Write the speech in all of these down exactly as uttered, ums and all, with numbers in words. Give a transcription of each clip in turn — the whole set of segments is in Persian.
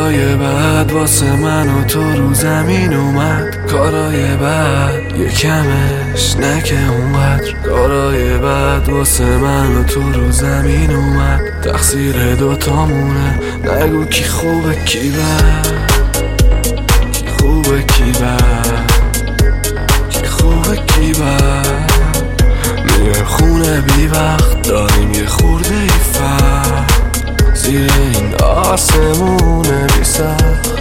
کارای بعد واسه من و تو رو زمین اومد. کارای بعد یه کمش نکه اونقدر. کارای بعد واسه من و تو رو زمین اومد. تقصیر دوتامونه، نگو کی خوبه کی بد، کی خوبه کی بد، کی خوبه کی بد. میره خونه بی وقت داریم یه خورده ای فرق. زیر این آسمونه بی سخت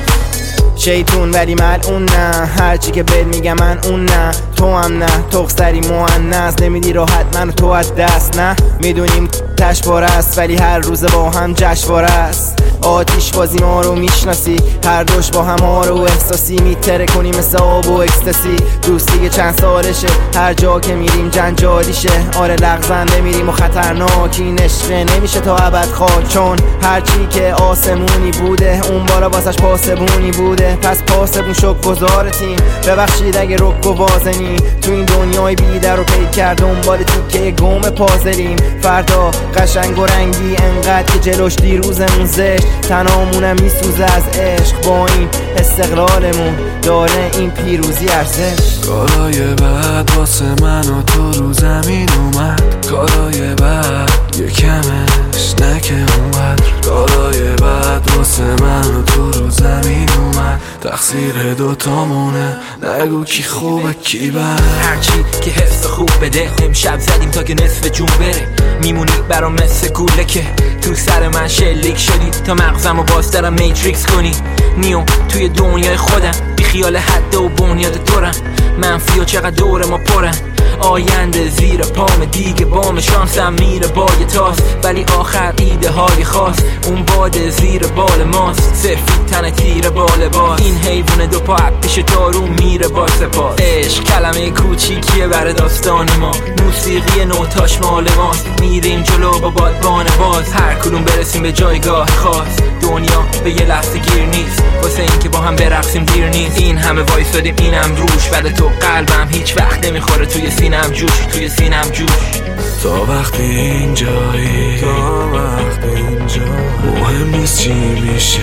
شیطون ولی ملعون نه، هرچی که بهت میگم من اون نه. تو هم نه، تخسری مؤنث، نمیدی راحت منو تو از دست. نه میدونیم تشواره است ولی هر روز با هم جشنواره است. آتیش بازی ما رو میشناسی، هر دوش با هم ها رو احساسی میتره کنی مثل آب و اکستاسی. دوستی که چند سالشه، هر جا که میریم جنجالیشه. آره لغزنده میریم و خطرناک، این عشقه نمیشه تا ابد خاک. چون هرچی که آسمونی بوده اون بالا واسش پاسبونی بوده. پس پاسبون شک گذار تیم، ببخشید اگه رک و وازنی. تو این دنیای بی در و پی کرد دنبال تیکه گم پازلیم. فردا قشنگ و رنگی انقدر که جلوش دیروزمون زشت. تنامونم میسوزه از عشق، با این استقلالمون داره این پیروزی ارزش. کارای بعد واسه من و تو رو زمین اومد. کارای بعد یه کمش نکه اونقدر. کارای بعد واسه من و تو رو زمین اومد. تقصیر دوتامونه، نگو کی خوبه کی بد. هرچی که حس خوب بده، امشب زدیم تا که نصف جون بره. میمونی برام مثل گوله که تو سر من شلیک شدی، تا مغزمو باز دارم میتریکس کنی. نیو توی دنیای خودم، بی خیال حد و بنیاد دورم. منفی و چقدر دور ما پرن، آینده زیر پام دیگه بام شانسم میره با یه تاس. ولی آخر ایده های خاص، اون باد زیر بال ماست. سفید تن تیر بال باز، این حیوان دو پا پیش دارو میره با سپاس. عشق کلمه کوچیکیه بر داستان ما، موسیقی نوتاش مال ماست. میریم جلو با بادبان باز، هر کلوم برسیم به جایگاه خاص. دنیا به یه لحظه گیر نیست، واسه این که با هم برقصیم دیر نیست. این همه وایسادیم اینم روش، ولی تو قلبم هیچ وقت نمیخوره توی سینم جوش، توی سینم جوش. تا وقتی اینجایی، تا وقتی اینجا مهم نیست چی میشه.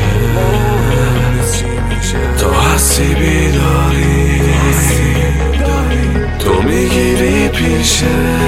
تا هستی بیداری، تو میگیری پیشه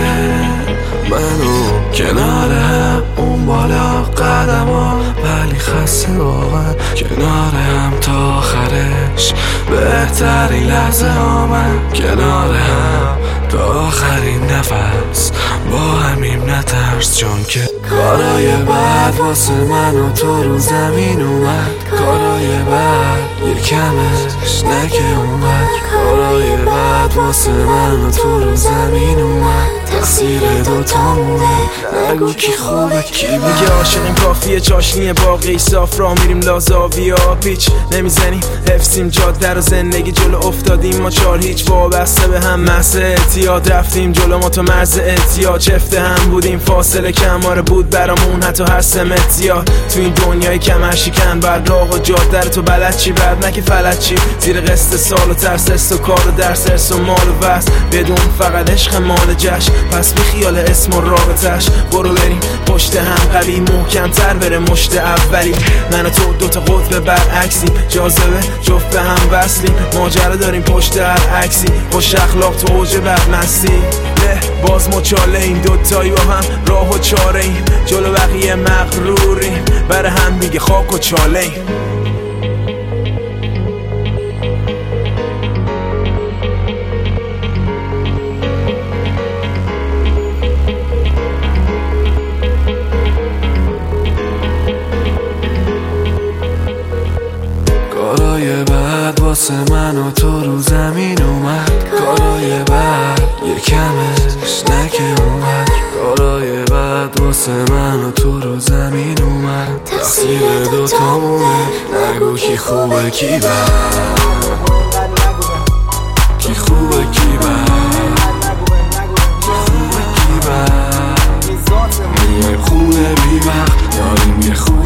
منو کنار هم، اون بالا قدم ها ولی خسته واقعا. کنار هم تا آخرش بهترین لحظه ها، من کنار هم تا آخرین نفس با همیم نترس. چون که کارای بعد واسه من و تو رو زمین اومد. کارای بعد یه کمش نکه اومد. کارای بعد واسه من و تو رو زمین اومد. تقصیر دوتامونه، نگو کی خوبه کی بد. میگه عاشقیم کافیه چاشنیه باقی صاف، راه میریم لازاویا پیچ نمیزنیم. حفظیم جاده رو زندگی جلو افتادیم ما چار هیچ، وابسته به هم محض اعتیاد. رفتیم جلو ما تو مرز اعتیاد، چفته هم بودیم فاصله کماره بود برامون حتی هر سمتیاد. تو این دنیای کمر شکن بعد راه و جاده رو تو بلد چی بعد نکه فلت چی. زیر قسط سال و ترس است و کار و درس ارس و مال و بس، بدون فقط عشق مال جشن. پس بی خیال اسم و رابطش، برو بریم پشت هم قوی محکم تر بره مشت اولی. من و تو دوتا قطب برعکسی، جاذبه جفت به هم وصلیم. ماجرا داریم پشت هر عکسی، خوش اخلاق تو اوج بدمستی. نه باز ما چاله این دوتایی با هم راه و چاره ایم. جلو بقیه مغروریم، بر هم دیگه خاک و چاله ایم. کارای بعد واسه من و تو رو زمین اومد. کارای بعد یه کمش نکه اومد. کارای بعد واسه من و تو رو زمین اومد. تقصیر دوتامونه، نگو کی خوبه کی بد، کی خوبه کی بد، کی خوبه کی بد. میایم خونه بی وقت داریم یه خوب